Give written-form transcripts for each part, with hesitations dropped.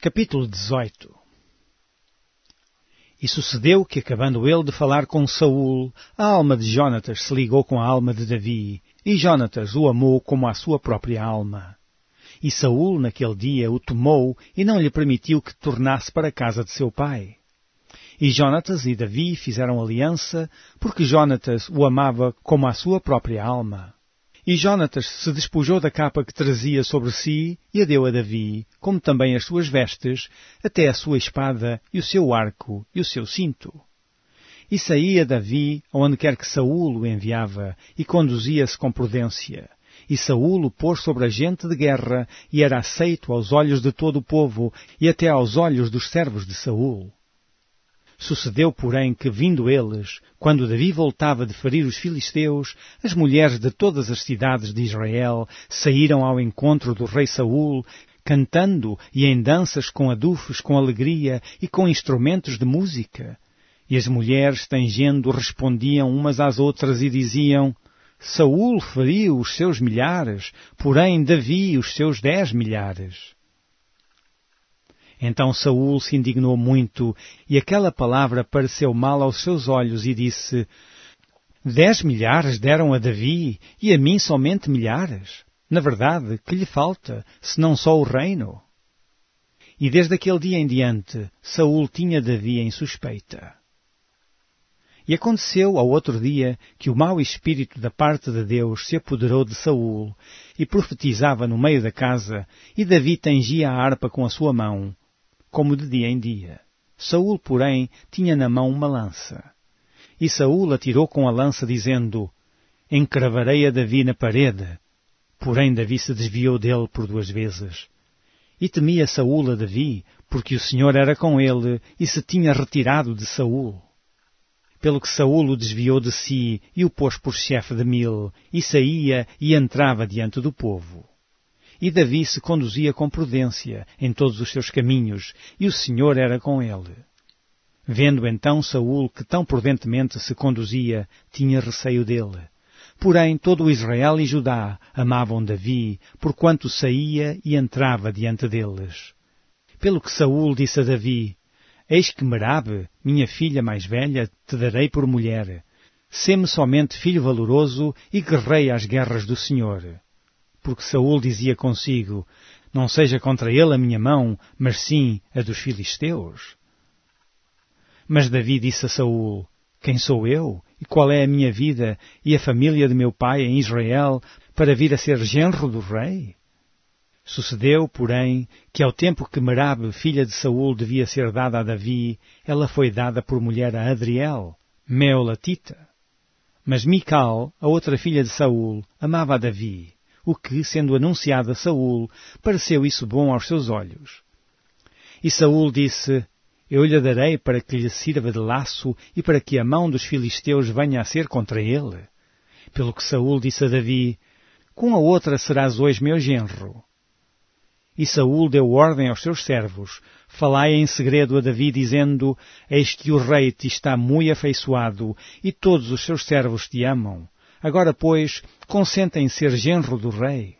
Capítulo 18. E sucedeu que, acabando ele de falar com Saul, a alma de Jonatas se ligou com a alma de Davi, e Jonatas o amou como a sua própria alma. E Saul, naquele dia, o tomou e não lhe permitiu que tornasse para a casa de seu pai. E Jonatas e Davi fizeram aliança, porque Jonatas o amava como a sua própria alma. E Jonatas se despojou da capa que trazia sobre si e a deu a Davi, como também as suas vestes, até a sua espada e o seu arco e o seu cinto. E saía Davi aonde quer que Saul o enviava, e conduzia-se com prudência. E Saul o pôs sobre a gente de guerra, e era aceito aos olhos de todo o povo, e até aos olhos dos servos de Saul. Sucedeu, porém, que, vindo eles, quando Davi voltava de ferir os filisteus, as mulheres de todas as cidades de Israel saíram ao encontro do rei Saul, cantando e em danças com adufes, com alegria e com instrumentos de música. E as mulheres, tangendo, respondiam umas às outras e diziam: Saul feriu os seus milhares, porém Davi os seus 10 milhares. Então Saul se indignou muito, e aquela palavra pareceu mal aos seus olhos, e disse: 10 milhares deram a Davi, e a mim somente milhares. Na verdade, que lhe falta, senão só o reino? E desde aquele dia em diante, Saul tinha Davi em suspeita. E aconteceu ao outro dia que o mau espírito da parte de Deus se apoderou de Saul, e profetizava no meio da casa, e Davi tangia a harpa com a sua mão, como de dia em dia. Saul, porém, tinha na mão uma lança. E Saul atirou com a lança, dizendo: Encravarei a Davi na parede. Porém Davi se desviou dele por 2 vezes. E temia Saul a Davi, porque o Senhor era com ele, e se tinha retirado de Saul. Pelo que Saul o desviou de si, e o pôs por chefe de 1000, e saía e entrava diante do povo. E Davi se conduzia com prudência em todos os seus caminhos, e o Senhor era com ele. Vendo então Saul que tão prudentemente se conduzia, tinha receio dele. Porém todo o Israel e Judá amavam Davi, porquanto saía e entrava diante deles. Pelo que Saul disse a Davi: Eis que Merabe, minha filha mais velha, te darei por mulher. Sê-me somente filho valoroso e guerreia às guerras do Senhor. Porque Saul dizia consigo: Não seja contra ele a minha mão, mas sim a dos filisteus. Mas Davi disse a Saul: Quem sou eu? E qual é a minha vida e a família de meu pai em Israel para vir a ser genro do rei? Sucedeu, porém, que ao tempo que Merabe, filha de Saul, devia ser dada a Davi, ela foi dada por mulher a Adriel, Meolatita. Mas Mical, a outra filha de Saul, amava a Davi, o que, sendo anunciado a Saul, pareceu isso bom aos seus olhos. E Saul disse: Eu lhe darei para que lhe sirva de laço e para que a mão dos filisteus venha a ser contra ele. Pelo que Saul disse a Davi: Com a outra serás hoje meu genro. E Saul deu ordem aos seus servos: Falai em segredo a Davi, dizendo: Eis que o rei te está muito afeiçoado, e todos os seus servos te amam. Agora, pois, consente em ser genro do rei.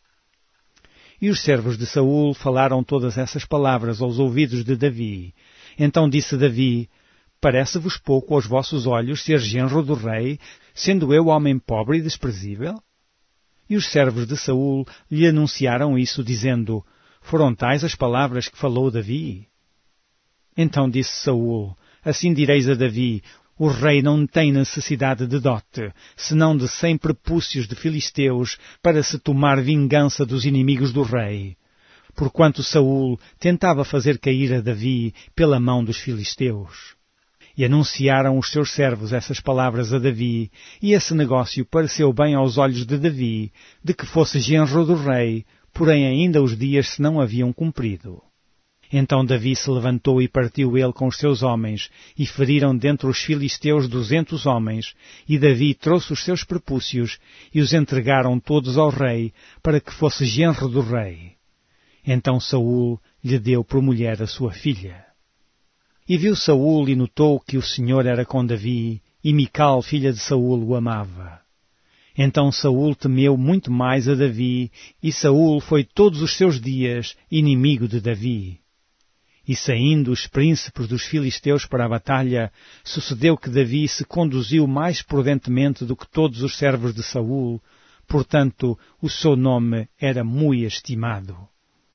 E os servos de Saul falaram todas essas palavras aos ouvidos de Davi. Então disse Davi: Parece-vos pouco aos vossos olhos ser genro do rei, sendo eu homem pobre e desprezível? E os servos de Saul lhe anunciaram isso, dizendo: Foram tais as palavras que falou Davi? Então disse Saul: Assim direis a Davi: O rei não tem necessidade de dote, senão de 100 prepúcios de filisteus, para se tomar vingança dos inimigos do rei. Porquanto Saul tentava fazer cair a Davi pela mão dos filisteus. E anunciaram os seus servos essas palavras a Davi, e esse negócio pareceu bem aos olhos de Davi, de que fosse genro do rei, porém ainda os dias se não haviam cumprido. Então Davi se levantou e partiu ele com os seus homens, e feriram dentre os filisteus 200 homens, e Davi trouxe os seus prepúcios, e os entregaram todos ao rei, para que fosse genro do rei. Então Saul lhe deu por mulher a sua filha. E viu Saul e notou que o Senhor era com Davi, e Mical, filha de Saul, o amava. Então Saul temeu muito mais a Davi, e Saul foi todos os seus dias inimigo de Davi. E saindo os príncipes dos filisteus para a batalha, sucedeu que Davi se conduziu mais prudentemente do que todos os servos de Saul, portanto o seu nome era muito estimado.